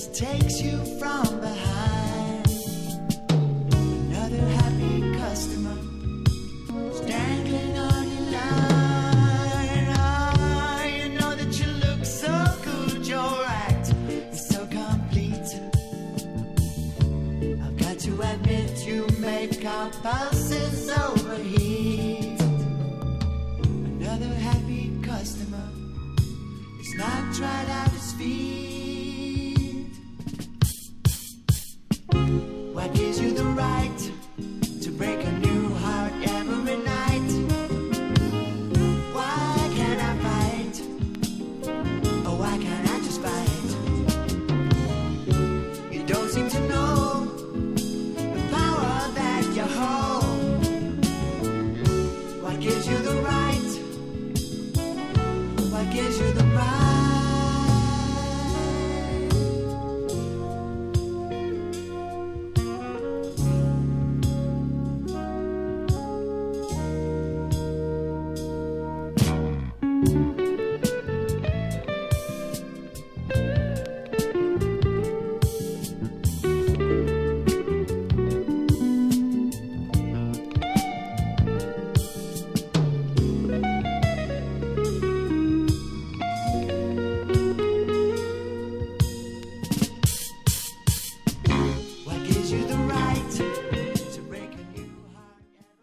just takes you from behind. Another happy customer strangling on your line. Ah, you know that you look so good, your act is so complete. I've got to admit you make our pulses overheat. Another happy customer is not tried out his feet. What gives you the right to break a new heart every night? Why can't I fight? Oh, why can't I just fight? You don't seem to know the power that you hold. What gives you the right? What gives you the right?